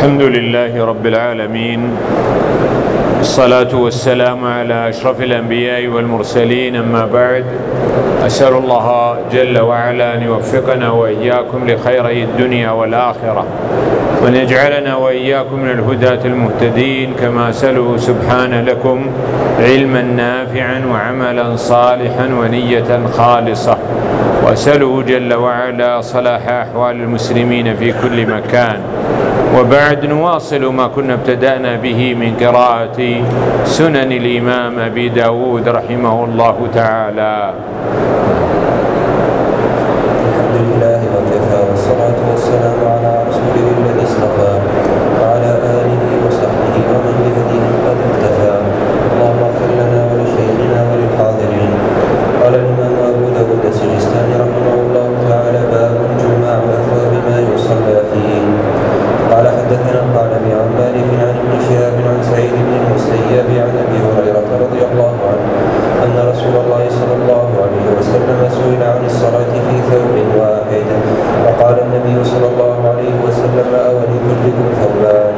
الحمد لله رب العالمين، الصلاة والسلام على أشرف الأنبياء والمرسلين، أما بعد. أسأل الله جل وعلا أن يوفقنا وإياكم لخيري الدنيا والآخرة، وأن يجعلنا وإياكم من الهداة المهتدين، كما أسأله سبحانه لكم علما نافعا وعملا صالحا ونية خالصة، وأسأله جل وعلا صلاح أحوال المسلمين في كل مكان. وبعد، نواصل ما كنا ابتدأنا به من قراءة سنن الإمام أبي داود رحمه الله تعالى. الحمد لله وكفى، والصلاة والسلام على رسوله الذي اصطفى، وعلى آله وصحبه ومن بهديه قد اكتفى. اللهم اغفر لنا ولشيخنا وللحاضرين. قال الإمام أبو داود السجستاني رحمه الله تعالى: باب جماع أثواب ما يصلى فيه. قال حدثنا القعنبي عن مالك عن ابن شهاب عن سعيد بن المسيب عن أبي هريرة رضي الله عنه أن رسول الله صلى الله عليه وسلم سئل عن الصلاة في ثوب واحد، فقال النبي صلى الله عليه وسلم: أولكلكم ثوبان.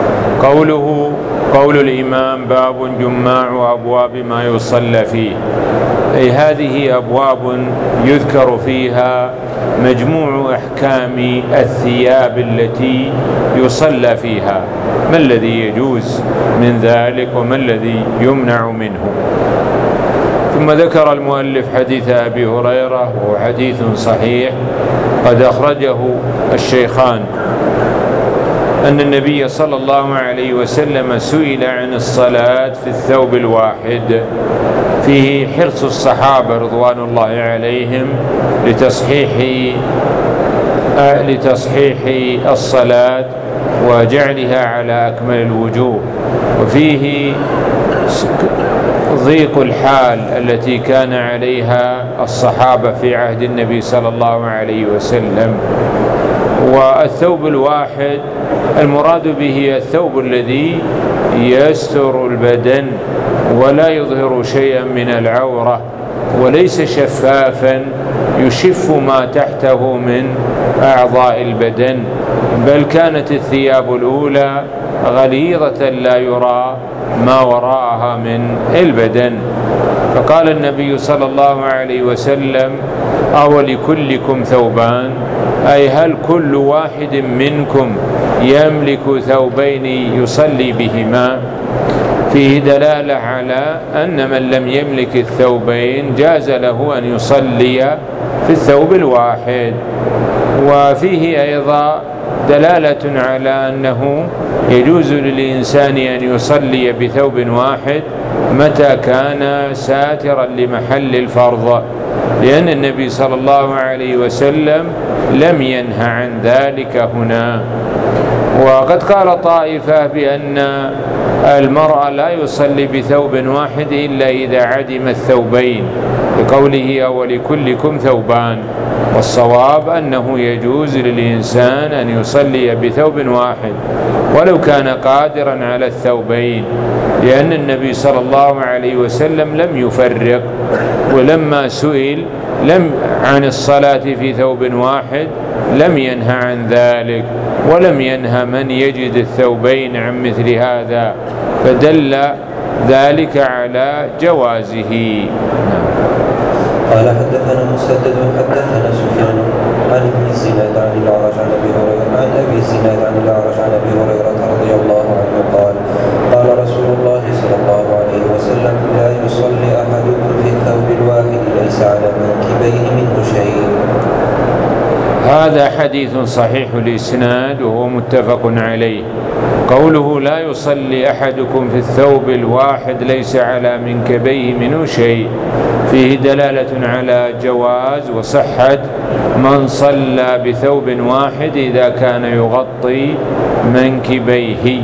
قول الإمام: باب جماع أبواب ما يصلى فيه، أي هذه أبواب يذكر فيها مجموع أحكام الثياب التي يصلى فيها، ما الذي يجوز من ذلك وما الذي يمنع منه. ثم ذكر المؤلف حديث أبي هريرة، وهو حديث صحيح قد أخرجه الشيخان، أن النبي صلى الله عليه وسلم سئل عن الصلاة في الثوب الواحد، فيه حرص الصحابة رضوان الله عليهم لتصحيح الصلاة وجعلها على أكمل الوجوه، وفيه ضيق الحال التي كان عليها الصحابة في عهد النبي صلى الله عليه وسلم. والثوب الواحد المراد به الثوب الذي يستر البدن ولا يظهر شيئا من العورة، وليس شفافا يشف ما تحته من أعضاء البدن، بل كانت الثياب الأولى غليظة لا يرى ما وراءها من البدن. فقال النبي صلى الله عليه وسلم: أولكلكم ثوبان، أي هل كل واحد منكم يملك ثوبين يصلي بهما؟ فيه دلالة على أن من لم يملك الثوبين جاز له أن يصلي في الثوب الواحد. وفيه أيضا دلالة على أنه يجوز للإنسان أن يصلي بثوب واحد متى كان ساترا لمحل الفرض، لأن النبي صلى الله عليه وسلم لم ينهى عن ذلك هنا. وقد قال طائفة بأن المرأة لا يصلي بثوب واحد إلا إذا عدم الثوبين، بقوله: ولكلكم ثوبان. والصواب أنه يجوز للإنسان أن يصلي بثوب واحد ولو كان قادرا على الثوبين، لأن النبي صلى الله عليه وسلم لم يفرق، ولما سئل عن الصلاة في ثوب واحد لم ينهى عن ذلك، ولم ينهى من يجد الثوبين عن مثل هذا، فدل ذلك على جوازه. قال حدثنا مسدد حدثنا سفيان عن ابن الزناد عن الأعرج عن أبي هريرة رضي الله عنه قال: قال رسول الله صلى الله عليه وسلم: لا يصلي أحدكم في الثوب الواحد ليس على منكبيه منه شيء. هذا حديث صحيح الإسناد وهو متفق عليه. قوله: لا يصلي أحدكم في الثوب الواحد ليس على منكبيه منه شيء، فيه دلالة على جواز وصحة من صلى بثوب واحد إذا كان يغطي منكبيه.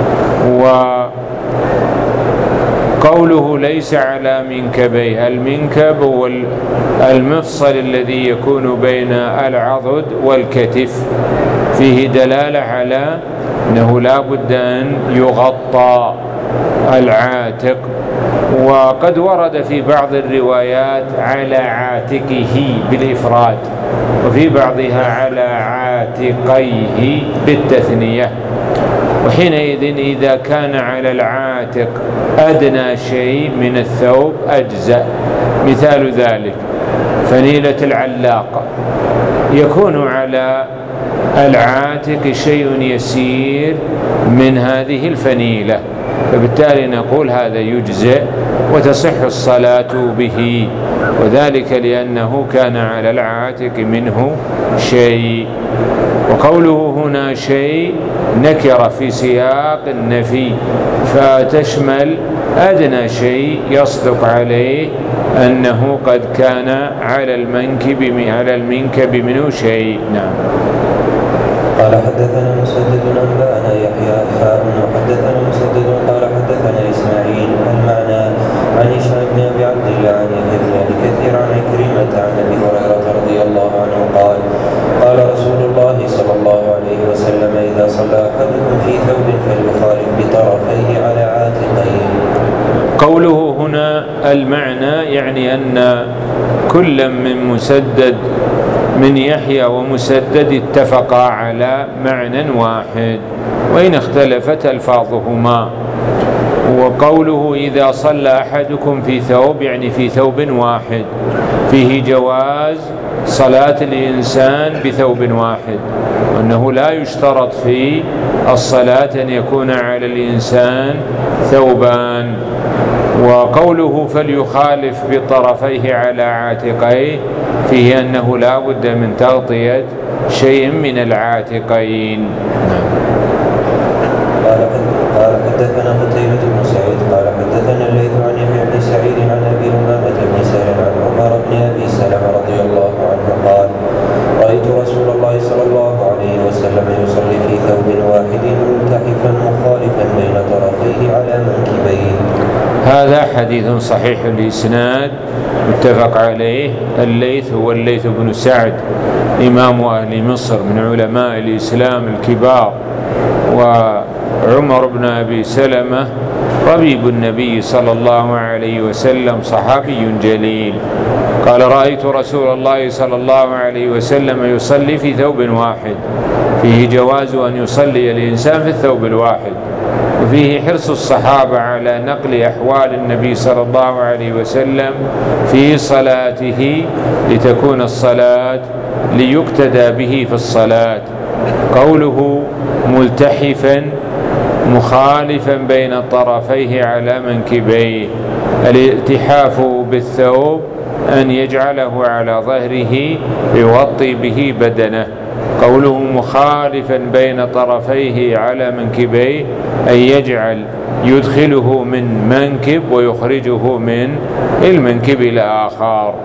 وقوله ليس على منكبيه، المنكب هو المفصل الذي يكون بين العضد والكتف، فيه دلالة على أنه لا بد أن يغطى العاتق. وقد ورد في بعض الروايات على عاتقه بالإفراد، وفي بعضها على عاتقيه بالتثنية. وحينئذ إذا كان على العاتق أدنى شيء من الثوب أجزأ. مثال ذلك فنيلة العلاقة، يكون على العاتق شيء يسير من هذه الفنيلة، فبالتالي نقول هذا يجزئ وتصح الصلاة به، وذلك لأنه كان على العاتق منه شيء. وقوله هنا شيء نكر في سياق النفي، فتشمل أدنى شيء يصدق عليه أنه قد كان على المنكب منه شيء. نعم. قال حدثنا مسدد أنبأنا يحيى وحدثنا مسدد قال حدثنا إسماعيل المعنى عن هشام بن أبي عبد الله عن يحيى بن أبي كثير عن عكرمة عن أبي هريرة رضي الله عنه قال قال رسول الله صلى الله عليه وسلم إذا صلى أحدكم في ثوب فليخالف بطرفيه على عاتقيه. قوله هنا المعنى يعني أن كل من يحيى ومسدد اتفقا على معنى واحد وإن اختلفت ألفاظهما. وقوله إذا صلى أحدكم في ثوب يعني في ثوب واحد، فيه جواز صلاة الإنسان بثوب واحد، وأنه لا يشترط في الصلاة أن يكون على الإنسان ثوبان. وقوله فليخالف بطرفيه على عاتقيه فيه أنه لا بد من تغطية شيء من العاتقين. قال حدثنا قتيبة بن سعيد قال حدثنا الليث عن يحيى بن سعيد عن أبي أمامة بن سهل عن عمر بن أبي سلمة رضي الله عنه قال رأيت رسول الله صلى الله عليه وسلم يصلي في ثوب واحد ملتحفا مخالفا بين طرفيه على منكبيه. هذا حديث صحيح الإسناد متفق عليه. الليث هو الليث بن سعد إمام أهل مصر من علماء الإسلام الكبار، وعمر بن أبي سلمة ربيب النبي صلى الله عليه وسلم صحابي جليل. قال رأيت رسول الله صلى الله عليه وسلم يصلي في ثوب واحد، فيه جواز أن يصلي الإنسان في الثوب الواحد، وفيه حرص الصحابة على نقل أحوال النبي صلى الله عليه وسلم في صلاته لتكون الصلاة ليقتدى به في الصلاة. قوله ملتحفا مخالفا بين طرفيه على منكبيه، الالتحاف بالثوب أن يجعله على ظهره يغطي به بدنه. قوله مخالفا بين طرفيه على منكبيه أي يدخله من منكب ويخرجه من المنكب الآخر.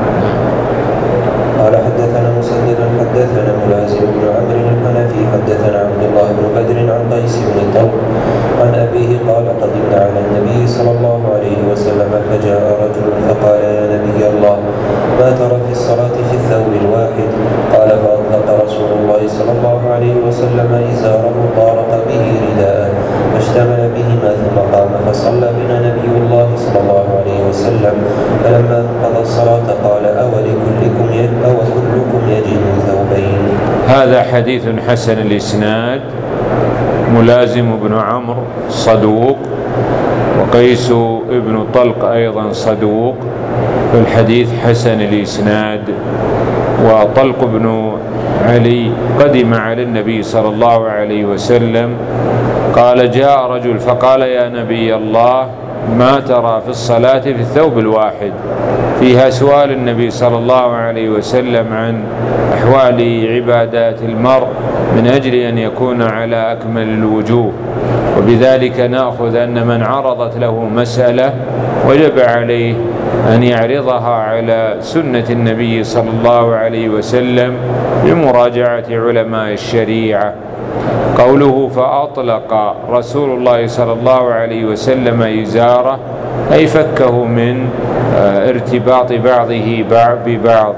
قال حدثنا مسدد حدثنا ملازم بن عمرو الحنفي حدثنا عبد الله بن بدر عن قيس بن طلق عن أبيه قال قدمنا على النبي صلى الله عليه وسلم فجاء رجل فقال يا نبي الله ما ترى في الصلاة في الثوب الواحد؟ قال فأطلق رسول الله صلى الله عليه وسلم إزاره طارق به رداءه فاشتمل بهما ثم قام فصلى بنا نبي الله صلى الله عليه وسلم، فلما قضى الصلاة قال أولكلكم يجد ثوبين. هذا حديث حسن الإسناد. ملازم بن عمرو صدوق، وقيس ابن طلق أيضا صدوق، فالحديث حسن الإسناد. وطلق بن علي قدم على النبي صلى الله عليه وسلم قال جاء رجل فقال يا نبي الله ما ترى في الصلاة في الثوب الواحد؟ فيها سؤال النبي صلى الله عليه وسلم عن أحوال عبادات المرء من أجل أن يكون على أكمل الوجوه، وبذلك نأخذ أن من عرضت له مسألة وجب عليه أن يعرضها على سنة النبي صلى الله عليه وسلم بمراجعة علماء الشريعة. قوله فأطلق رسول الله صلى الله عليه وسلم إزاره أي فكه من ارتباط بعضه ببعض.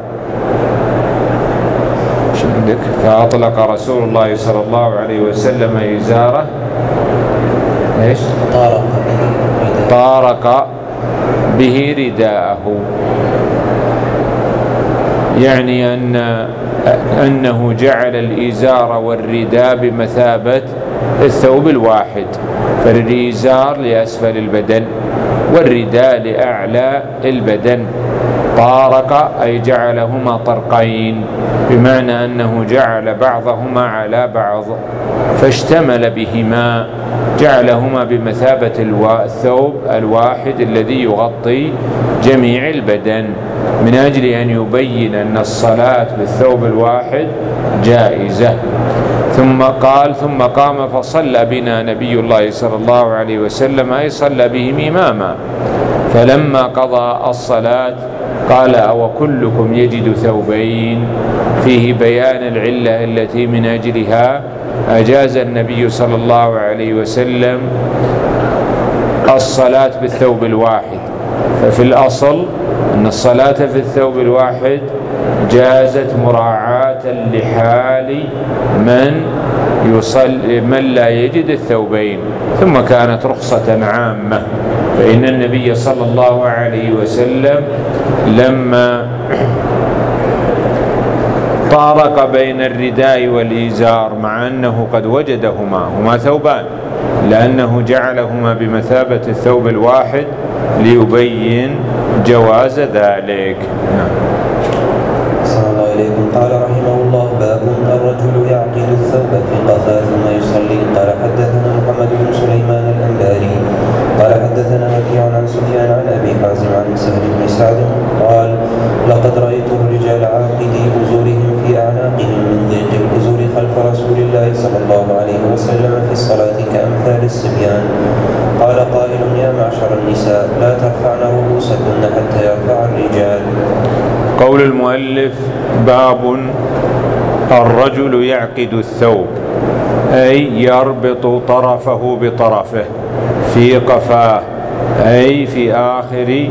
فأطلق رسول الله صلى الله عليه وسلم إزاره إيش؟ طارق به رداءه، يعني أنه جعل الإزار والرداء بمثابة الثوب الواحد، فالإزار لأسفل البدن والرداء لأعلى البدن. طارق أي جعلهما طرقين، بمعنى أنه جعل بعضهما على بعض فاشتمل بهما، جعلهما بمثابة الثوب الواحد الذي يغطي جميع البدن، من أجل أن يبين أن الصلاة بالثوب الواحد جائزة. ثم قال: ثم قام فصلى بنا نبي الله صلى الله عليه وسلم، أي صلى بهم إماما. فلما قضى الصلاة قال: أو كلكم يجد ثوبين؟ فيه بيان العلة التي من أجلها أجاز النبي صلى الله عليه وسلم الصلاة بالثوب الواحد. ففي الأصل أن الصلاة في الثوب الواحد جازت مراعاة لحال من لا يجد الثوبين، ثم كانت رخصة عامة. فإن النبي صلى الله عليه وسلم لما طارق بين الرداء والإزار مع أنه قد وجدهما، هما ثوبان، لأنه جعلهما بمثابة الثوب الواحد ليبين جواز ذلك. صلى الله عليكم. قال رحمه الله: باب الرجل يعقد الثوب في قفاه ثم يصلي. قال حدثنا محمد بن سليمان الأنباري قال حدثنا وكيع عن سفيان عن أبي حازم عن سهل بن سعد قال: لقد رأيت الرجال عاقدي أزورهم في أعناقهم من ضيق الأزور خلف رسول الله صلى الله عليه وسلم في الصلاة كأمثال الصبيان. قال قائل: يا معشر النساء لا ترفعن رؤوسكن حتى يرفع الرجال. قول المؤلف: باب الرجل يعقد الثوب، أي يربط طرفه بطرفه في قفاه، أي في آخر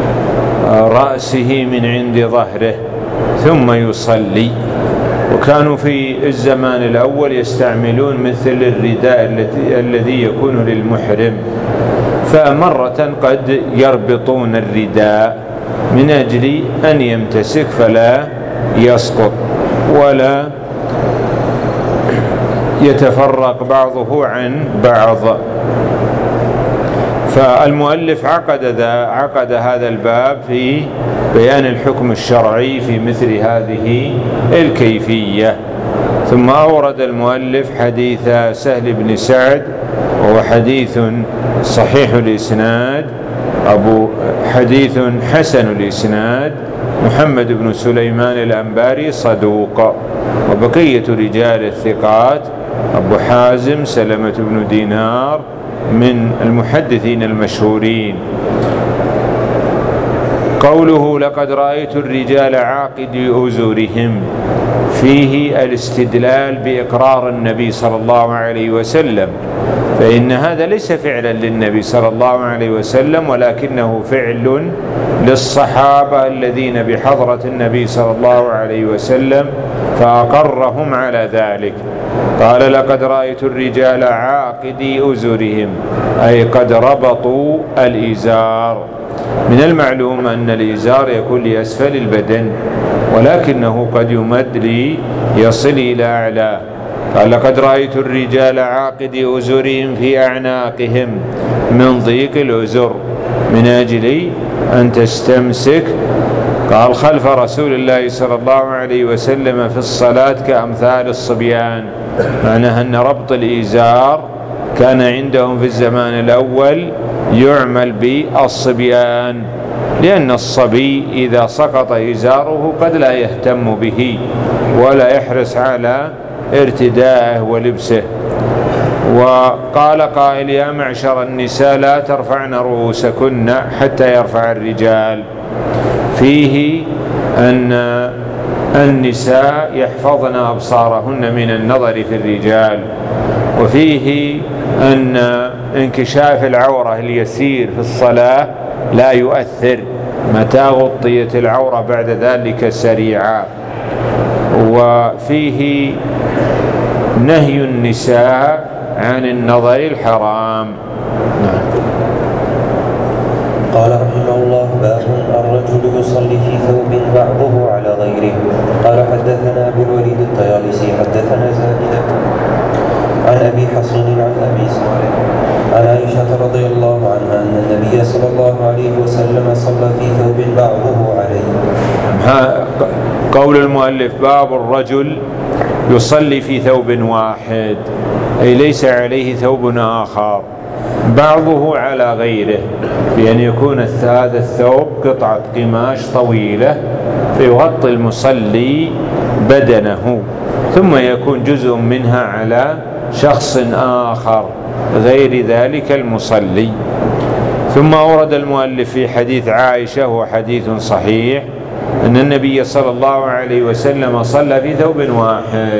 رأسه من عند ظهره، ثم يصلي. وكانوا في الزمان الأول يستعملون مثل الرداء الذي يكون للمحرم، فمرة قد يربطون الرداء من أجل أن يمتسك فلا يسقط ولا يتفرق بعضه عن بعض. فالمؤلف عقد هذا الباب في بيان الحكم الشرعي في مثل هذه الكيفية. ثم أورد المؤلف حديث سهل بن سعد، وهو حديث صحيح الإسناد، حديث حسن الإسناد، محمد بن سليمان الأنباري صدوق، وبقية رجال الثقات: أبو حازم سلمة بن دينار من المحدثين المشهورين. قوله: لقد رأيت الرجال عاقدي أزورهم، فيه الاستدلال بإقرار النبي صلى الله عليه وسلم، فإن هذا ليس فعلا للنبي صلى الله عليه وسلم، ولكنه فعل للصحابة الذين بحضرة النبي صلى الله عليه وسلم، فأقرهم على ذلك. قال: لقد رأيت الرجال عاقدي أزورهم، أي قد ربطوا الإزار. من المعلوم أن الإزار يكون لأسفل البدن، ولكنه قد يمد ليصل إلى أعلاه. قال: لقد رأيت الرجال عاقدي أزورهم في أعناقهم من ضيق الأزر، من أجل أن تستمسك. قال: خلف رسول الله صلى الله عليه وسلم في الصلاة كأمثال الصبيان، معناها أن ربط الإزار كان عندهم في الزمان الأول يعمل بالصبيان، لأن الصبي إذا سقط إزاره قد لا يهتم به ولا يحرص على ارتداءه ولبسه. وقال قائل: يا معشر النساء لا ترفعن رؤوسكن حتى يرفع الرجال. فيه أن النساء يحفظن أبصارهن من النظر في الرجال، وفيه أن انكشاف العورة اليسير في الصلاة لا يؤثر متى غطيت العورة بعد ذلك سريعا. وفيه نهي النساء عن النظر الحرام. قال رحمه الله: باب الرجل يصلي في ثوب بعضه على غيره. قال حدثنا أبو الوليد الطيالسي حدثنا زائدة عن أبي حصين أبي صالح عن عائشة رضي الله عنها أن النبي صلى الله عليه وسلم صلى في ثوب بعضه عليه. قول المؤلف: باب الرجل يصلي في ثوب واحد، أي ليس عليه ثوب آخر، بعضه على غيره، بأن يكون هذا الثوب قطعة قماش طويلة فيغطي المصلي بدنه، ثم يكون جزء منها على شخص آخر غير ذلك المصلي. ثم أورد المؤلف في حديث عائشة، وهو حديث صحيح، أن النبي صلى الله عليه وسلم صلى في ثوب واحد.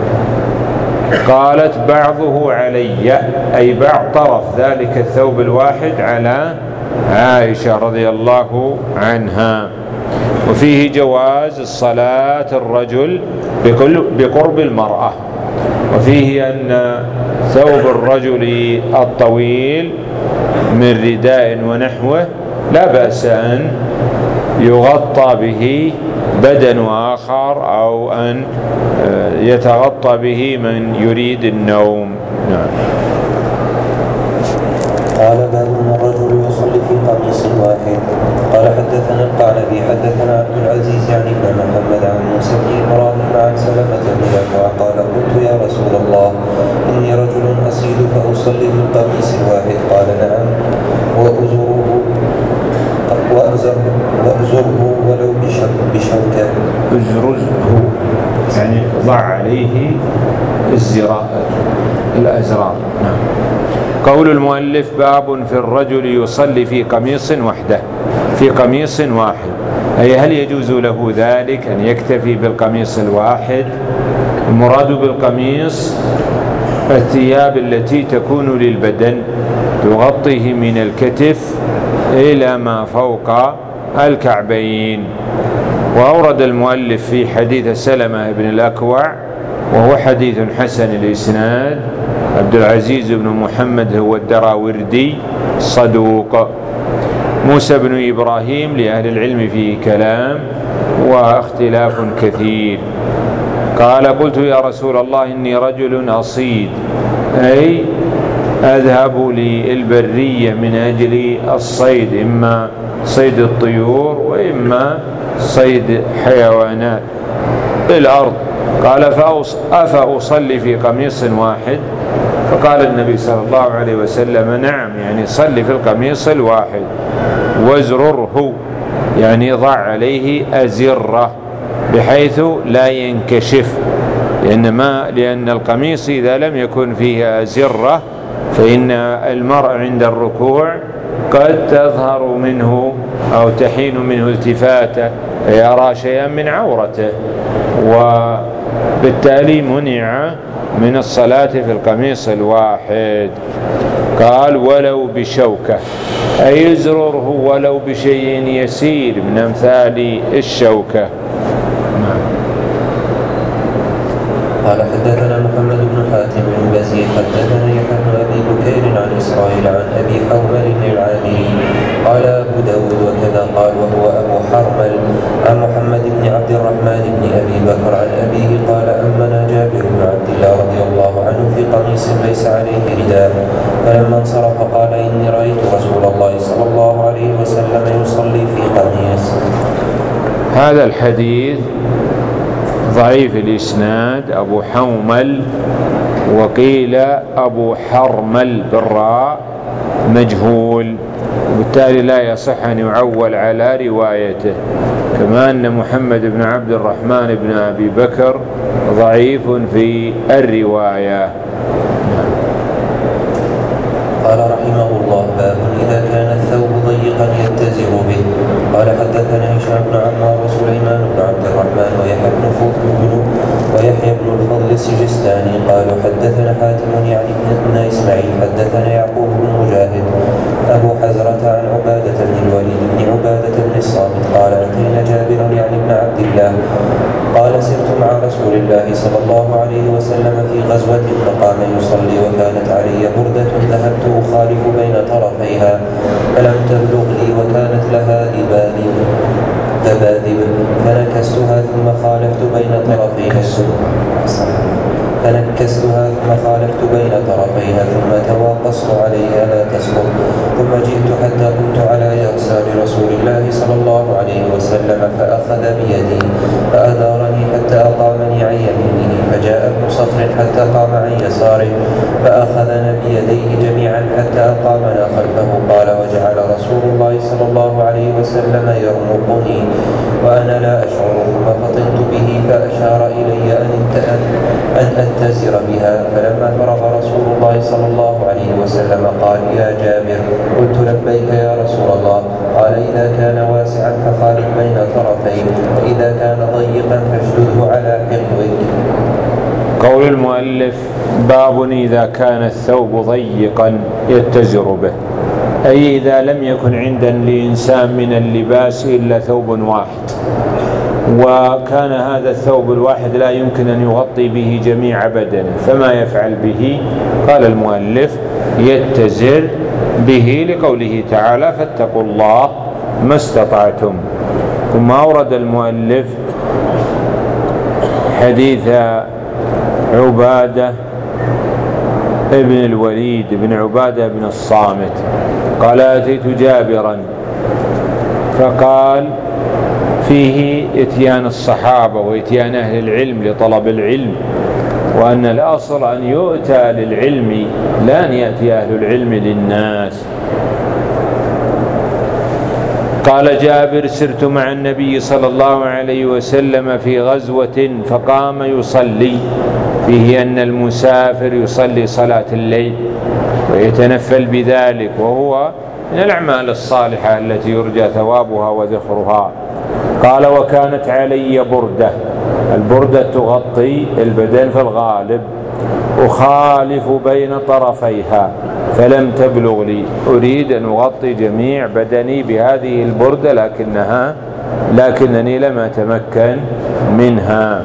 قالت: بعضه علي، أي بعض طرف ذلك الثوب الواحد على عائشة رضي الله عنها. وفيه جواز الصلاة الرجل بقرب المرأة، وفيه أن ثوب الرجل الطويل من رداء ونحوه لا بأس أن يغطى به بدن آخر، أو أن يتغطى به من يريد النوم. نعم. قال: باب الرجل يصلي في قميص واحد. قال: حدثنا القعنبي حدثنا عبد العزيز يعني بن محمد عن موسى بن إبراهيم عن سلمة بن الأكوع قال: قلت: يا رسول الله، إني رجل أصيل فأصلي في القميص الواحد. قال: نعم، وأزره ولو بشوكة. أزره يعني ضع عليه الأزرار. نعم. قول المؤلف: باب في الرجل يصلي في قميص وحده، في قميص واحد، أي هل يجوز له ذلك أن يكتفي بالقميص الواحد؟ المراد بالقميص الثياب التي تكون للبدن، تغطيه من الكتف إلى ما فوق الكعبين. وأورد المؤلف في حديث سلمة بن الأكوع، وهو حديث حسن الإسناد، عبد العزيز بن محمد هو الدراوردي صدوق. موسى بن إبراهيم لأهل العلم فيه كلام واختلاف كثير. قال: قلت: يا رسول الله، إني رجل أصيد، أي أذهب للبرية من أجل الصيد، إما صيد الطيور وإما صيد حيوانات الأرض. قال: أفأصلي في قميص واحد؟ فقال النبي صلى الله عليه وسلم: نعم، يعني صلي في القميص الواحد، وازرره، يعني ضع عليه أزرة بحيث لا ينكشف، لأن القميص إذا لم يكن فيه أزرة فإن المرء عند الركوع قد تظهر منه أو تحين منه التفاتة، يرى شيئا من عورته، وبالتالي منع من الصلاة في القميص الواحد. قال: ولو بشوكة، أي يزرره ولو بشيء يسير من أمثال الشوكة. قال: حدثنا محمد بن حاتم بن بزيد حدثنا يحيى بن أبي بكير عن إسرائيل عن أبي حرمل العامري قال أبو داود وكذا قال وهو أبو حرمل عن محمد بن عبد الرحمن بن أبي بكر عن أبيه قال: أمنا جابر بن عبد الله رضي الله عنه في قميص ليس عليه رداء، فلما انصرف قال: إني رأيت رسول الله صلى الله عليه وسلم يصلي في قميص. هذا الحديث ضعيف الإسناد، أبو حومل، وقيل أبو حرمل بالراء مجهول، وبالتالي لا يصح أن يعول على روايته. كما أن محمد بن عبد الرحمن بن أبي بكر ضعيف في الرواية. قال رحمه الله: باب إذا كان الثوب ضيقا يتزر به. قال: حدثنا هشام بن عمار وسليمان بن عبد الرحمن ويحيى بن الفضل السجستاني قالوا: حدثنا حاتم يعني بن إسماعيل حدثنا يعقوب بن مجاهد أبو حزرة عن عبادة بن الوليد بن عبادة بن الصامت قال: أتينا جابرا يعني بن عبد الله قال: سرت مع رسول الله صلى الله عليه وسلم في غزوة فقام يصلي وكانت علي بردة ذهبت أخالف بين طرفيها فلم تبلغ لي وكانت لها دبادب فنكستها ثم خالفت بين طرفيها فنكستها ثم خالفت بين طرفيها ثم تواقصت عليها لا تسقط. ثم جئت حتى كنت على يسار رسول الله صلى الله عليه وسلم فأخذ بيدي فأدارني حتى أقامني عن يمينه، فجاء ابن صخر حتى قام عن يساره فأخذنا بيديه جميعا حتى أقامنا خلفه. قال: وجعل رسول الله صلى الله عليه وسلم يرمقني وأنا لا أشعر، ثم فطنت به فأشار إلي أن أتزر بها. فلما فرغ رسول الله صلى الله عليه وسلم قال: يا جابر. قلت: لبيك يا رسول الله. قال: إذا كان واسعا فخالف بين طرفيه، وإذا كان ضيقا فاشدده على حقوك. قول المؤلف: باب إذا كان الثوب ضيقا يتزر به، أي إذا لم يكن عند الإنسان من اللباس إلا ثوب واحد، وكان هذا الثوب الواحد لا يمكن أن يغطي به جميع بدنه، فما يفعل به؟ قال المؤلف: يتزر به، لقوله تعالى: فاتقوا الله ما استطعتم. ثم أورد المؤلف حديث عبادة ابن الوليد بن عبادة بن الصامت قال: أتيت جابرا فقال فيه إتيان الصحابة وإتيان أهل العلم لطلب العلم، وأن الأصل أن يؤتى للعلم لا أن يأتي أهل العلم للناس. قال جابر: سرت مع النبي صلى الله عليه وسلم في غزوة فقام يصلي، فيه أن المسافر يصلي صلاة الليل ويتنفل بذلك، وهو من الأعمال الصالحة التي يرجى ثوابها وذخرها. قال: وكانت علي بردة، البردة تغطي البدن في الغالب، أخالف بين طرفيها فلم تبلغ لي، أريد أن أغطي جميع بدني بهذه البردة لكنني لم أتمكن منها.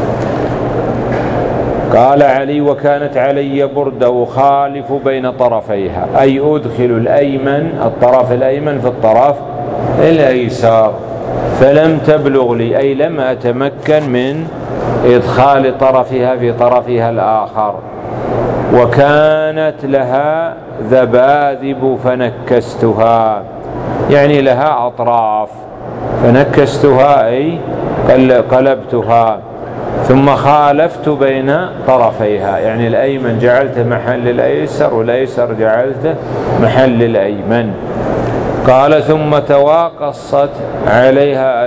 قال علي: وكانت علي بردة أخالف بين طرفيها، أي أدخل الطرف الأيمن في الطرف الأيسر، فلم تبلغ لي، أي لم أتمكن من إدخال طرفها في طرفها الآخر. وكانت لها ذباذب فنكستها، يعني لها أطراف، فنكستها أي قلبتها. ثم خالفت بين طرفيها، يعني الأيمن جعلت محل الأيسر والأيسر جعلت محل الأيمن. قال: ثم تواقصت عليها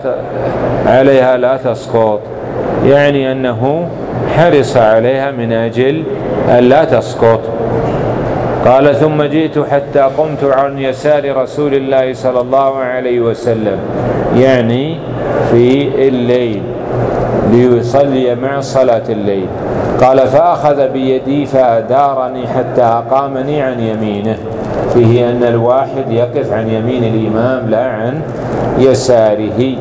لا تسقط، يعني أنه حرص عليها من أجل أن لا تسقط. قال: ثم جئت حتى قمت عن يسار رسول الله صلى الله عليه وسلم، يعني في الليل ليصلي مع صلاة الليل. قال: فأخذ بيدي فأدارني حتى أقامني عن يمينه، فيه أن الواحد يقف عن يمين الإمام لا عن يساره.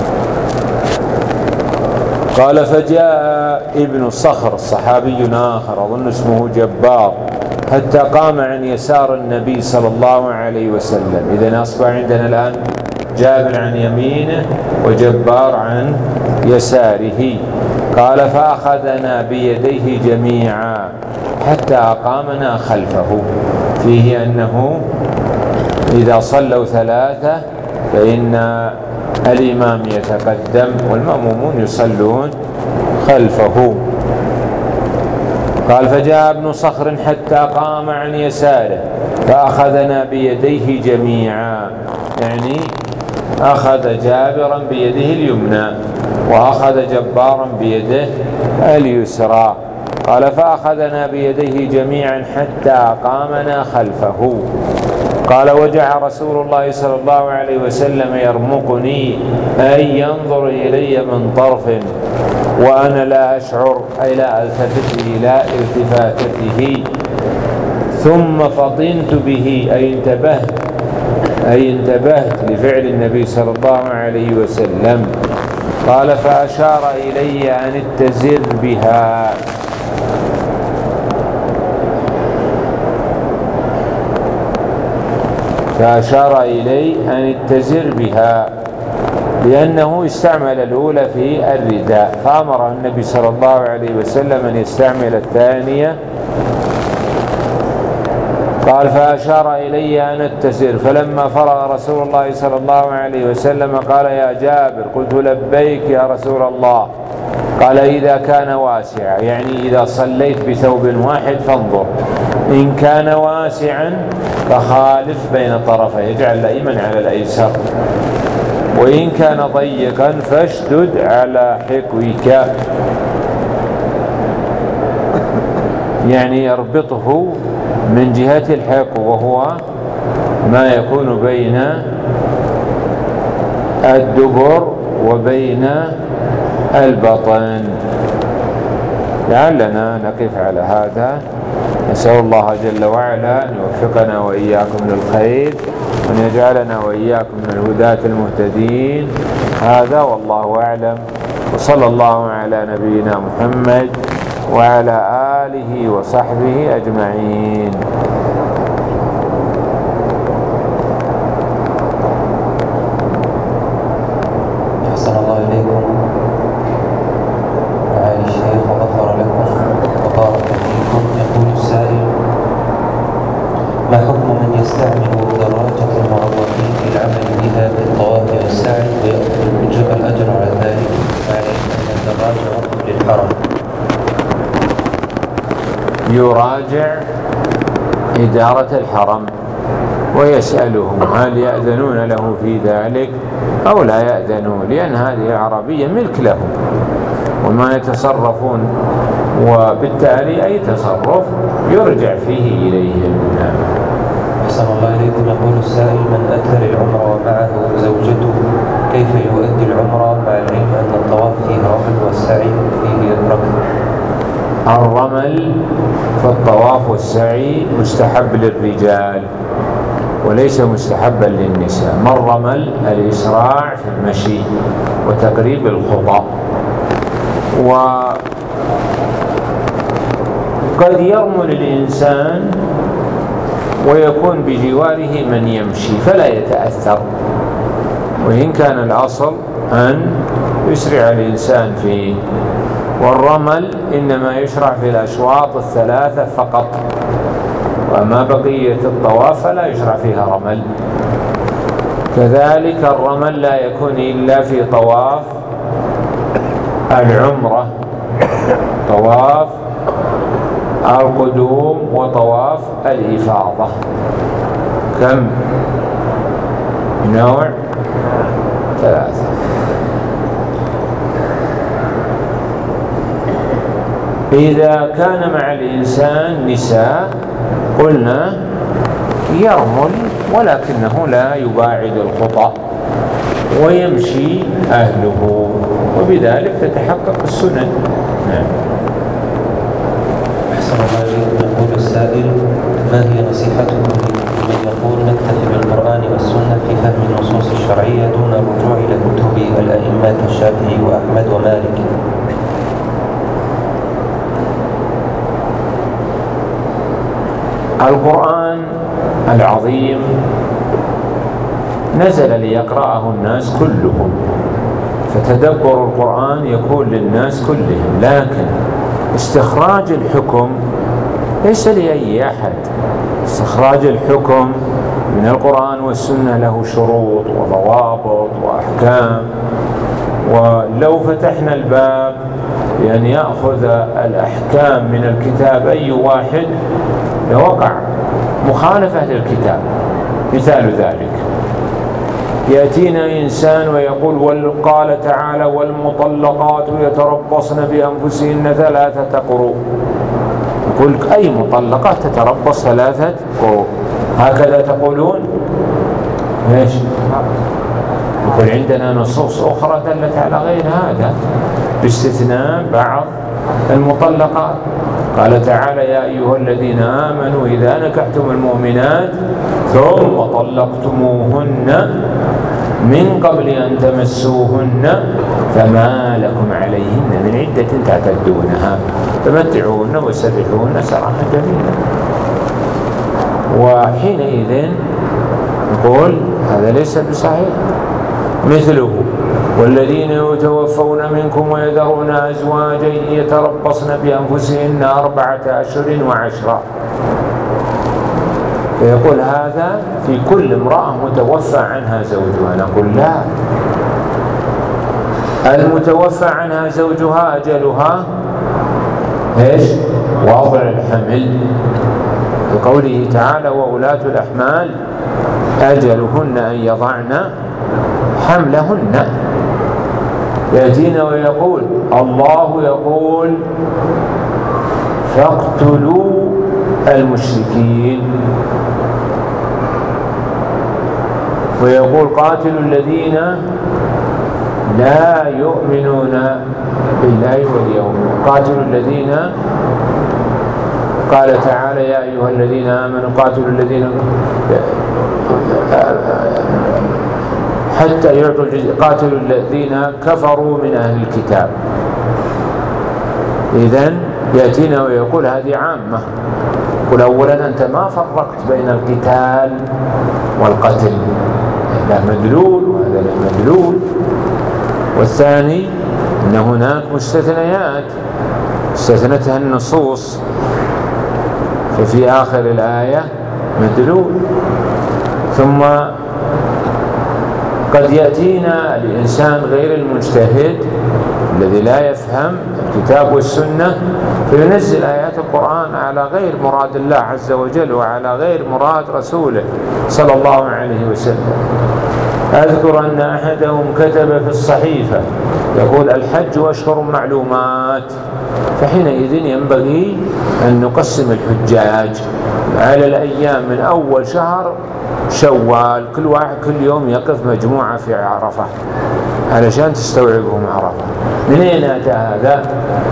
قال: فجاء ابن صخر صحابي آخر أظن اسمه جبار حتى قام عن يسار النبي صلى الله عليه وسلم. إذن أصبح عندنا الآن جابر عن يمينه وجبار عن يساره. قال: فأخذنا بيديه جميعا حتى أقامنا خلفه، فيه أنه إذا صلوا ثلاثة فإن الإمام يتقدم والمأمومون يصلون خلفه. قال: فجاء ابن صخر حتى قام عن يساره فأخذنا بيديه جميعا، يعني أخذ جابرا بيده اليمنى وأخذ جبارا بيده اليسرى. قال: فأخذنا بيديه جميعا حتى أقامنا خلفه. قال: وجعل رسول الله صلى الله عليه وسلم يرمقني، أي ينظر إلي من طرف وأنا لا أشعر، أي لا ألتفت إلى التفاتته. ثم فطنت به، أي انتبهت لفعل النبي صلى الله عليه وسلم. قال: فأشار إلي أن اتزر بها. فأشار إلي أن اتزر بها، لأنه استعمل الأولى في الرداء، فأمر النبي صلى الله عليه وسلم أن يستعمل الثانية. قال فأشار إلي أن اتزر، فلما فرغ رسول الله صلى الله عليه وسلم قال يا جابر، قلت لبيك يا رسول الله. قال إذا كان واسعا، يعني إذا صليت بثوب واحد فانظر، إن كان واسعا فخالف بين طرفيه، اجعل الأيمن على الأيسر، وإن كان ضيقا فاشدد على حكوك، يعني يربطه من جهة الحكو، وهو ما يكون بين الدبر وبين البطن. لعلنا نقف على هذا. نسأل الله جل وعلا أن يوفقنا وإياكم للخير، وأن يجعلنا وإياكم من الهداة المهتدين. هذا والله أعلم، وصلى الله على نبينا محمد وعلى آله وصحبه أجمعين. أحسن الله إليكم معالي الشيخ وغفر لكم وبارك فيكم. يقول السائل: ما حكم من يستعمل دراجة المعوقين للعمل بها في الطواف والسعي ويأخذ الأجر على ذلك، وعليه أن الدراجة وقف للحرم؟ يراجع إدارة الحرم ويسألهم هل يأذنون له في ذلك أو لا يأذنون، لأن هذه العربية ملك لهم وما يتصرفون، وبالتالي أي تصرف يرجع فيه إليهم. أحسن الله إليكم. يقول السائل: من أتى للعمرة ومعه زوجته كيف يؤدي العمرة مع العلم أن الطواف فيه رمل والسعي فيه ركب؟ الرمل في الطواف والسعي مستحب للرجال وليس مستحبا للنساء. ما الرمل؟ الإسراع في المشي وتقريب الخطى، وقد يرمل الإنسان ويكون بجواره من يمشي فلا يتأثر، وإن كان الأصل أن يسرع الإنسان فيه. والرمل إنما يشرع في الأشواط الثلاثة فقط، وما بقية الطواف فلا يشرع فيها رمل. كذلك الرمل لا يكون إلا في طواف العمرة، طواف القدوم وطواف الإفاضة. كم نوع؟ 3. إذا كان مع الإنسان نساء قلنا يرمل ولكنه لا يباعد الخطى ويمشي أهله، وبذلك تتحقق السنن. أحسن الله إليكم. يقول السائل: ما هي نصيحتكم لمن يقول نكتفي بالقرآن والسنة في فهم النصوص الشرعية دون الرجوع إلى كتب الأئمة كالشافعي وأحمد ومالك؟ القرآن العظيم نزل ليقرأه الناس كلهم، فتدبر القرآن يكون للناس كلهم، لكن استخراج الحكم ليس لأي أحد. استخراج الحكم من القرآن والسنة له شروط وضوابط وأحكام، ولو فتحنا الباب لأن يأخذ الأحكام من الكتاب أي واحد لوقع مخالفة للكتاب. مثال ذلك يأتينا إنسان ويقول وقال تعالى والمطلقات يتربصن بأنفسهن 3 قروء، يقول أي مطلقات تتربص 3 قروء؟ هكذا تقولون؟ ليش؟ يقول عندنا نصوص أخرى دلت على غير هذا باستثناء بعض المطلقات. قال تعالى يا أيها الذين آمنوا إذا نكحتم المؤمنات ثم طلقتموهن من قبل أن تمسوهن فما لكم عليهن من عدة تعتدونها فمتعوهن وسرحوهن سراحا جميلا. وحينئذ نقول هذا ليس بصحيح، مثله والذين يتوفون منكم ويذرون أزواجا يتربصن بأنفسهن 4 أشهر و10. فيقول هذا في كل امرأة متوفى عنها زوجها. نقول لا، المتوفى عنها زوجها أجلها إيش؟ وضع الحمل، بقوله تعالى وأولاة الأحمال أجلهن أن يضعن حملهن. يأتينا ويقول الله يقول فاقتلوا المشركين، ويقول قاتلوا الذين لا يؤمنون بالله واليوم، قاتلوا الذين، قال تعالى يا أيها الذين آمنوا قاتلوا الذين حتى يعطوا الجزية، قاتلوا الذين كفروا من أهل الكتاب. إذن يأتينا ويقول هذه عامة. قل أولا أنت ما فرقت بين القتال والقتل، هذا مدلول وهذا لا مدلول. والثاني أن هناك مستثنيات استثنتها النصوص، ففي آخر الآية مدلول. ثم قد يأتينا الإنسان غير المجتهد الذي لا يفهم الكتاب والسنة فينزل آيات القرآن على غير مراد الله عز وجل وعلى غير مراد رسوله صلى الله عليه وسلم. أذكر أن أحدهم كتب في الصحيفة يقول الحج أشهر معلومات، فحينئذ ينبغي أن نقسم الحجاج على الأيام من أول شهر شوال، كل واحد كل يوم يقف مجموعة في عرفة علشان تستوعبهم عرفة. من أين أتى هذا؟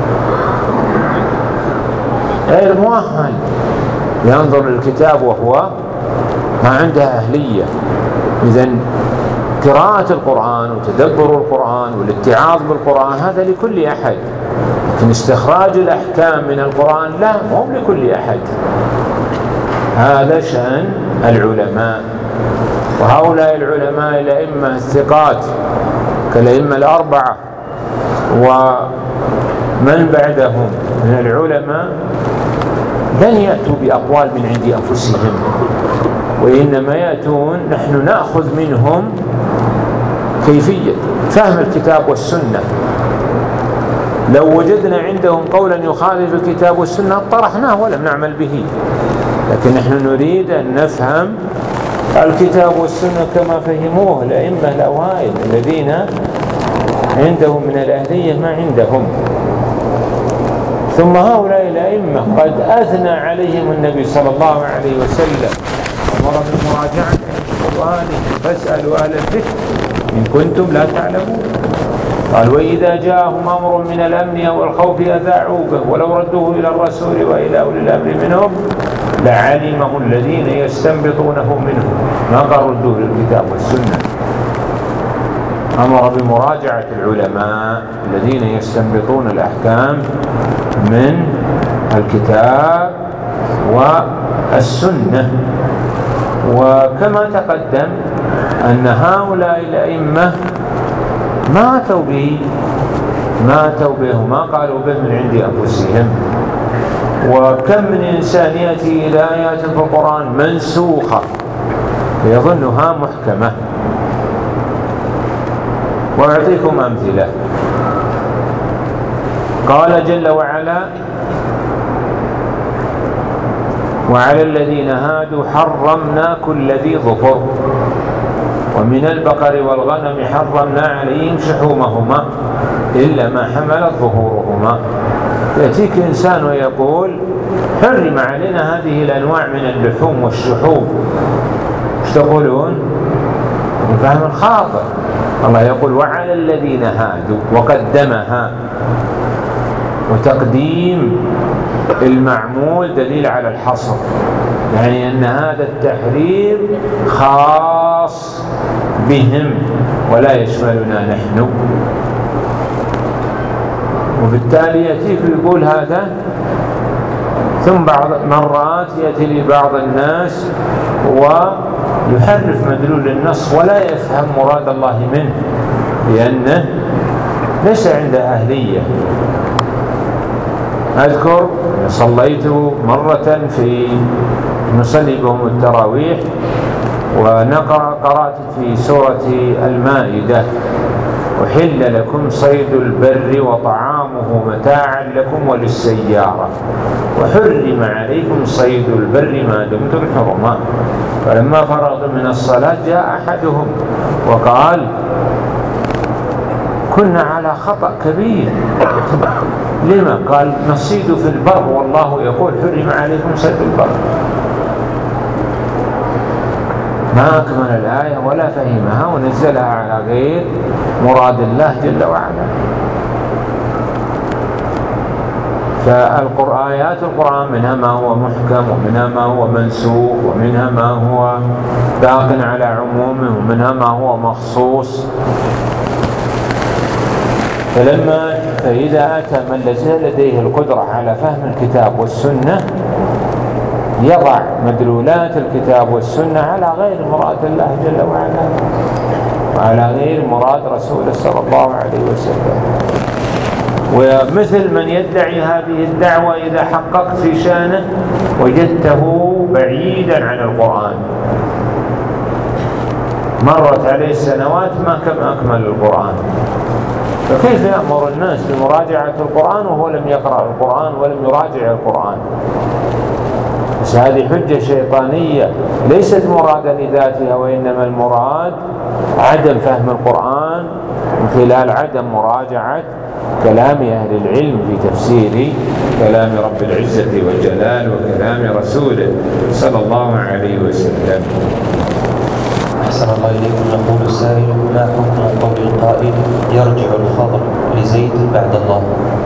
غير مؤهل ينظر للكتاب وهو ما عنده أهلية. إذن قراءة القرآن وتدبر القرآن والاتعاظ بالقرآن هذا لكل أحد، لكن استخراج الأحكام من القرآن لا، مو لكل أحد. هذا شأن العلماء، وهؤلاء العلماء الأئمة الثقات كالأئمة الأربعة ومن بعدهم من العلماء لن يأتوا بأقوال من عند أنفسهم، وإنما يأتون نحن نأخذ منهم كيفية فهم الكتاب والسنة. لو وجدنا عندهم قولا يخالف الكتاب والسنة طرحناه ولم نعمل به، لكن نحن نريد أن نفهم الكتاب والسنة كما فهموه الأئمة الأوائل الذين عندهم من الأهلية ما عندهم. ثم هؤلاء الأئمة قد أثنى عليهم النبي صلى الله عليه وسلم أمر بالمراجعة القرآن فاسألوا أهل الذكر إن كنتم لا تعلمون. قال وإذا جاءهم أمر من الأمن أو الخوف أذاعوا به ولو ردوه إلى الرسول وإلى أولي الأمر منهم لعلمه الذين يستنبطونه منهم. ما قال ردوه للكتاب والسنة، أمر بمراجعة العلماء الذين يستنبطون الأحكام من الكتاب والسنة. وكما تقدم أن هؤلاء الأئمة ما أتوا به وما قالوا به من عند أنفسهم. وكم من إنسان يأتي إلى آيات في القرآن منسوخة فيظنها محكمة. وأعطيكم أمثلة. قال جل وعلا وعلى الذين هادوا حرمنا كل ذي ظفر ومن البقر والغنم حرمنا عليهم شحومهما إلا ما حملت ظهورهما. يأتيك إنسان ويقول حرم علينا هذه الأنواع من اللحوم والشحوم، ايش تقولون؟ فهم خاطئ. الله يقول وعلى الذين هادوا وقدمها، وتقديم المعمول دليل على الحصر، يعني أن هذا التحريم خاص بهم ولا يشملنا نحن. وبالتالي يأتيك ويقول هذا. ثم بعض مرات يأتي لبعض الناس يحرف مدلول النص ولا يفهم مراد الله منه، لأنه ليس عنده أهلية. أذكر صليت مرة في نصلي بهم التراويح قرأت في سورة المائدة: أحل لكم صيد البر وطعامه متاعا لكم وللسيارة وحرم عليكم صيد البر ما دمتم حرما. فلما فرغت من الصلاة جاء أحدهم وقال: كنا على خطأ كبير. لما؟ قال: نصيد في البر والله يقول حرم عليكم صيد البر. ما أكمل الآية ولا فهمها ونزلها على غير مراد الله جل وعلا. فآيات القرآن منها ما هو محكم ومنها ما هو منسوخ ومنها ما هو باق على عمومه ومنها ما هو مخصوص. فإذا أتى من ليس لديه القدرة على فهم الكتاب والسنة يضع مدلولات الكتاب والسنة على غير مراد الله جل وعلا وعلى غير مراد رسوله صلى الله عليه وسلم. ومثل من يدعي هذه الدعوة إذا حققت في شانه وجدته بعيدا عن القرآن، مرت عليه السنوات ما كم أكمل القرآن، فكيف يأمر الناس بمراجعة القرآن وهو لم يقرأ القرآن ولم يراجع القرآن؟ بس هذه حجة شيطانية ليست مرادا لذاتها، وإنما المراد عدم فهم القرآن من خلال عدم مراجعة كلام أهل العلم في تفسير كلام رب العزة والجلال وكلام رسوله صلى الله عليه وسلم. أحسن الله إليكم. يقول السائل: ما حكم قول القائل يرجع الفضل لزيد بعد الله؟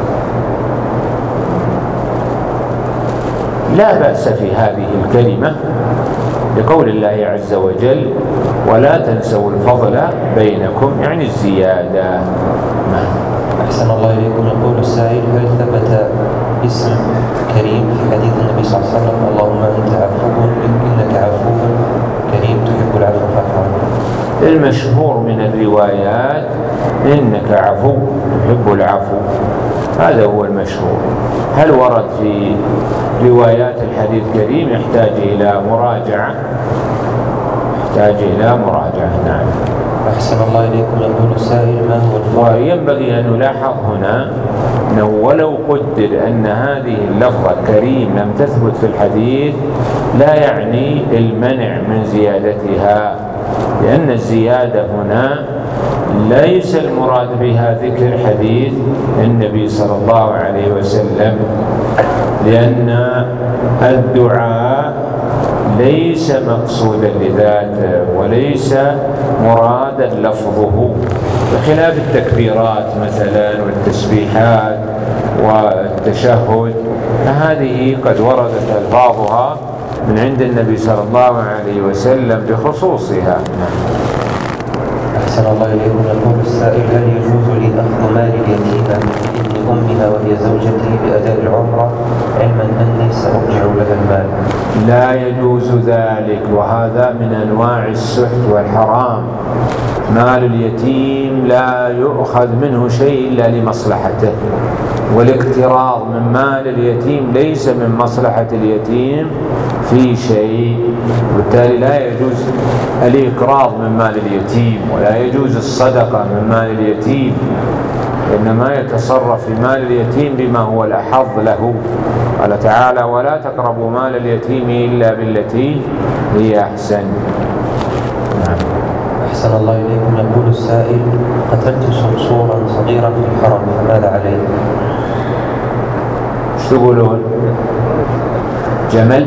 لا بأس في هذه الكلمة لقول الله عز وجل: ولا تنسوا الفضل بينكم، يعني الزيادة. أحسن الله إليكم. يقول السائل: هل ثبت اسم كريم في حديث النبي صلى الله عليه وسلم: اللهم أنت عفو إنك عفو كريم تحب العفو فاعف عني؟ المشهور من الروايات إنك عفو تحب العفو، هذا هو المشهور. هل ورد في روايات الحديث كريم؟ يحتاج إلى مراجعة، نعم. أحسن الله إليكم. يقول السائل: ما هو الفرق؟ وينبغي أن نلاحظ هنا أنه ولو قدر أن هذه اللفظة كريم لم تثبت في الحديث لا يعني المنع من زيادتها، لأن الزيادة هنا ليس المراد بها ذكر حديث النبي صلى الله عليه وسلم، لأن الدعاء ليس مقصودا لذاته وليس مرادا لفظه، بخلاف التكبيرات مثلا والتسبيحات والتشهد، فهذه قد وردت ألفاظها من عند النبي صلى الله عليه وسلم بخصوصها. أحسن الله إليكم. يقول السائل: هل يجوز لي أخذ مال اليتيمة ابن أمها وهي زوجتي بأداء العمرة علما أني سأرجع لها المال؟ لا يجوز ذلك، وهذا من أنواع السحت والحرام. مال اليتيم لا يؤخذ منه شيء إلا لمصلحته، والاقتراض من مال اليتيم ليس من مصلحة اليتيم في شيء، وبالتالي لا يجوز الإقراض من مال اليتيم ولا يجوز الصدقة من مال اليتيم، إنما يتصرف في مال اليتيم بما هو الأحظ له. قال تعالى: ولا تقربوا مال اليتيم إلا بالتي هي أحسن. نعم. أحسن الله إليكم. يقول السائل: قتلت صرصورا صغيرا في الحرم فماذا عليه؟ ايش تقولون؟ جمل؟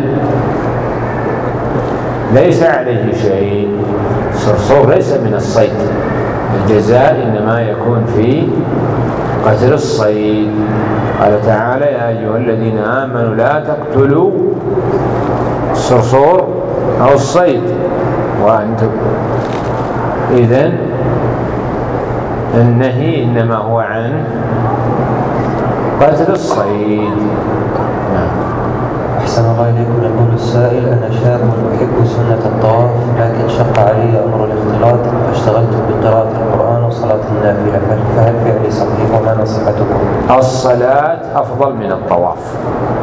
ليس عليه شيء، صرصور ليس من الصيد، الجزاء إنما يكون في قتل الصيد. قال تعالى: يا أيها الذين آمنوا لا تقتلوا الصرصور أو الصيد وأنتم. إذن النهي إنما هو عن قتل الصيد. أحسن الله إليكم. يقول السائل: أنا شاب أحب سنة الطواف، لكن شق علي أمر الاختلاط فاشتغلت بقراءة القرآن وصلاة النافلة، فهل فعلي صحيح وما نصيحتكم؟ الصلاة أفضل من الطواف،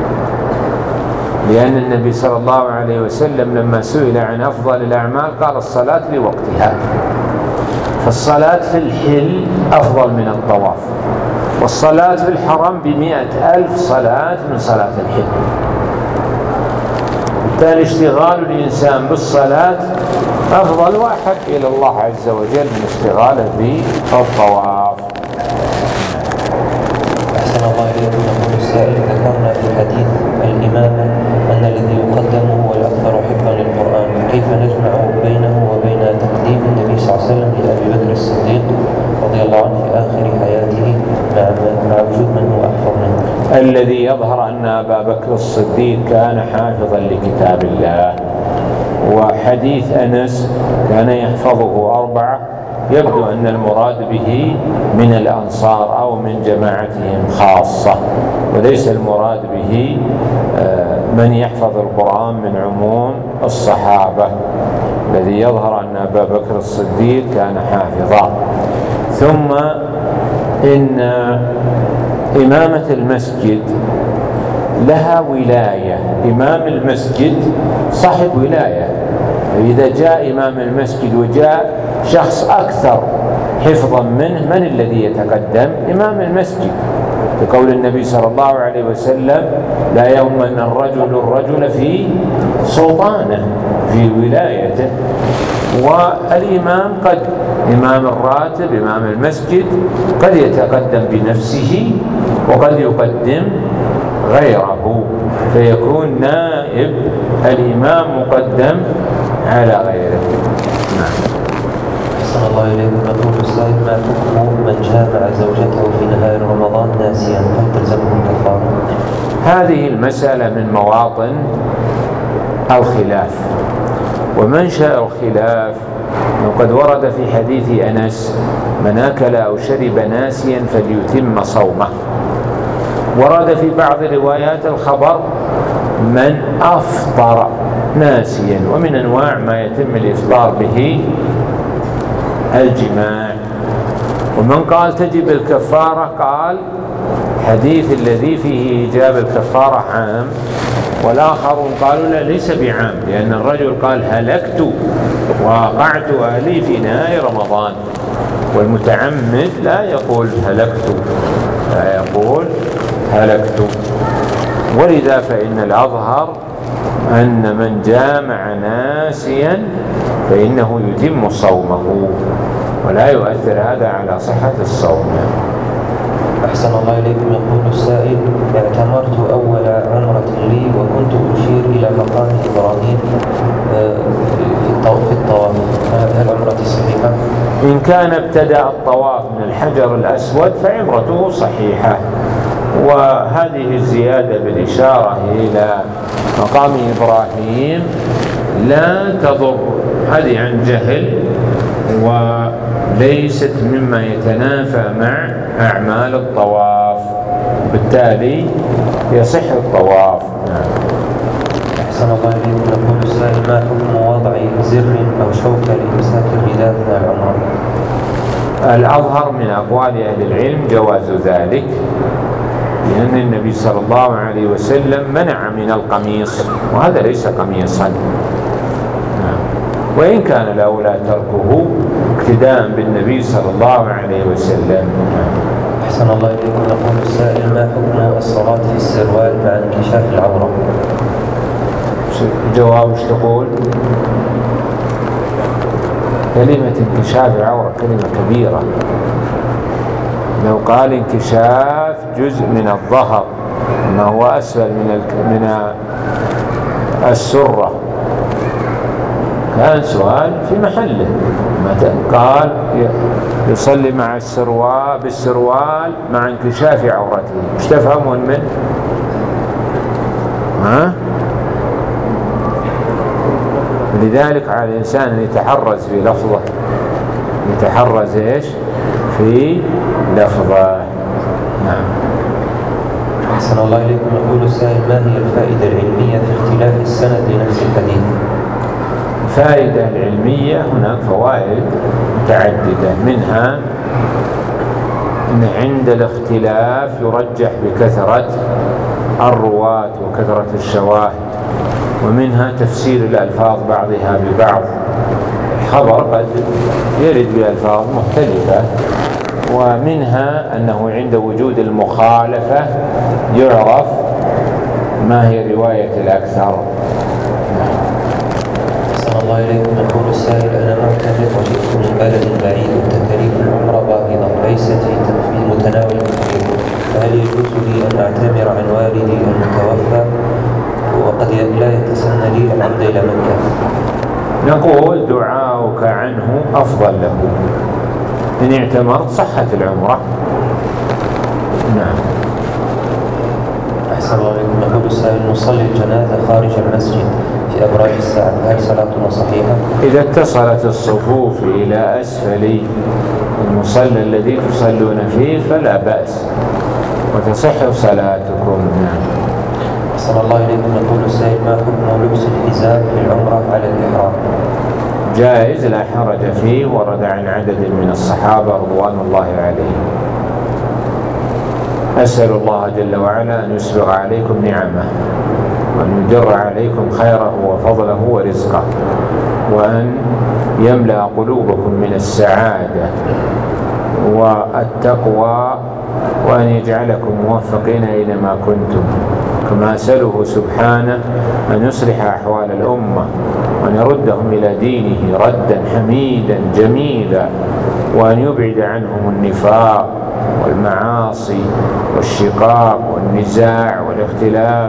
لأن النبي صلى الله عليه وسلم لما سئل عن أفضل الأعمال قال الصلاة لوقتها، فالصلاة في الحل أفضل من الطواف، والصلاة في الحرم ب100,000 صلاة من صلاة الحل. بالتالي اشتغال الإنسان بالصلاة أفضل وأحب إلى الله عز وجل من اشتغاله بالطواف. أحسن الله إليكم. يقول السائل: ذكرنا في الحديث الإمامة أن الذي يقدم هو الأكثر حفظا للقرآن، فكيف نجمع بينه وبين تقديم النبي صلى الله عليه وسلم لأبي بكر الصديق رضي الله عنه في آخر حياته مع وجود من هو أحفظ منه؟ الذي يظهر أن أبا بكر الصديق كان حافظا لكتاب الله، وحديث أنس كان يحفظه 4، يبدو أن المراد به من الأنصار أو من جماعتهم خاصة، وليس المراد به من يحفظ القرآن من عموم الصحابة. الذي يظهر أن أبا بكر الصديق كان حافظا. ثم إن إمامة المسجد لها ولاية، إمام المسجد صاحب ولاية، إذا جاء إمام المسجد وجاء شخص أكثر حفظا منه، من الذي يتقدم؟ إمام المسجد، بقول النبي صلى الله عليه وسلم: لا يؤمن الرجل في سلطانه في ولايته. والإمام قد إمام الراتب إمام المسجد قد يتقدم بنفسه وقد يقدم غيره، فيكون نائب الإمام مقدم على غيره. نعم. أحسن الله إليكم. يقول السائل: ما حكم من جامع زوجته في نهار رمضان ناسيا، هل تلزمه الكفارة؟ هذه المسألة من مواطن الخلاف، ومنشأ الخلاف وقد ورد في حديث أنس: من أكل أو شرب ناسيا فليتم صومه. ورد في بعض روايات الخبر: من أفطر ناسيا، ومن أنواع ما يتم الإفطار به الجماع. ومن قال تجب الكفارة قال حديث الذي فيه إيجاب الكفارة عام، والآخرون قالوا لا ليس بعام، لأن الرجل قال هلكت وقعت أهلي في نهار رمضان، والمتعمد لا يقول هلكت، لا يقول هلكت. ولذا فإن الأظهر أن من جامع ناسيا فإنه يتم صومه، ولا يؤثر هذا على صحة الصوم. أحسن الله إليكم. يقول السائل: اعتمرت أول عمرة لي وكنت أشير إلى مقام إبراهيم في الطواف، هل عمرتي صحيحة؟ إن كان ابتدأ الطواف من الحجر الأسود فعمرته صحيحة، وهذه الزيادة بالإشارة إلى مقام إبراهيم لا تضر، هذه عن جهل وليست مما يتنافى مع أعمال الطواف، بالتالي يصح الطواف. أحسن الله إليكم. يقول السائل: ما حكم وضع زر أو شوكة لإمساك الغذاء أثناء العمرة؟ الأظهر من أقوال أهل العلم جواز ذلك، لأن النبي صلى الله عليه وسلم منع من القميص، وهذا ليس قميصا، وإن كان الأولى تركه اقتداء بالنبي صلى الله عليه وسلم. أحسن الله إليكم. يقول السائل: ما حكم الصلاة في السروال مع انكشاف العورة؟ جواب ايش تقول؟ كلمة انكشاف العورة كلمة كبيرة، لو قال انكشاف جزء من الظهر ما هو أسفل من السرة كان سؤال في محله. قال يصلي مع بالسروال مع انكشاف عورته، ايش تفهمون منه؟ لذلك على الإنسان أن يتحرز في لفظه، يتحرز في لفظه. نعم. أحسن الله الله إليكم. يقول السائل: ما هي الفائدة العلمية في اختلاف السند لنفس الحديث؟ الفائدة العلمية هناك فوائد متعددة، منها أن عند الاختلاف يرجح بكثرة الرواة وكثرة الشواهد، ومنها تفسير الألفاظ بعضها ببعض. الخبر قد يرد بألفاظ مختلفة، ومنها أنه عند وجود المخالفة يعرف ما هي رواية الأكثر. أحسن الله إليكم. يقول السائل: أنا معتمر وجئت من بلد بعيد وتكاليف العمرة باهظة ليست في متناول الكثير، فهل يجوز لي أن أعتمر عن والدي المتوفى وقد لا يتسنى لي العودة إلى مكة؟ نقول دعاؤك عنه أفضل له، إن اعتمرت صحت العمرة. نعم. أحسن الله إليكم. يقول السائل: نصلي الجنازة خارج المسجد في أبراج الساعة، هل صلاتنا صحيحة؟ إذا اتصلت الصفوف إلى أسفل المصلى الذي تصلون فيه فلا بأس وتصح صلاتكم. نعم. أحسن الله إليكم. يقول السائل: ما حكم لبس الحزام للعمرة على الإحرام؟ جائز لا حرج فيه، ورد عن عدد من الصحابة رضوان الله عليهم. أسأل الله جل وعلا أن يسبغ عليكم نعمه، وأن يجر عليكم خيره وفضله ورزقه، وأن يملأ قلوبكم من السعادة والتقوى، وأن يجعلكم موفقين أينما كنتم. كما أسأله سبحانه أن يصلح أحوال الأمة، وأن يردهم إلى دينه ردا حميدا جميلا، وأن يبعد عنهم النفاق والمعاصي والشقاق والنزاع والاختلاف.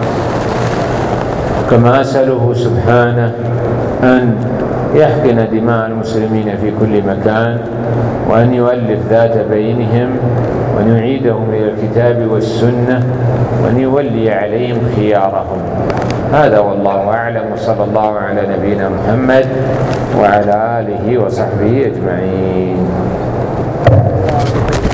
كما أسأله سبحانه أن يحقن دماء المسلمين في كل مكان، وأن يؤلف ذات بينهم، وأن يعيدهم إلى الكتاب والسنة، وأن يولي عليهم خيارهم. هذا والله أعلم، وصلى الله على نبينا محمد وعلى آله وصحبه أجمعين.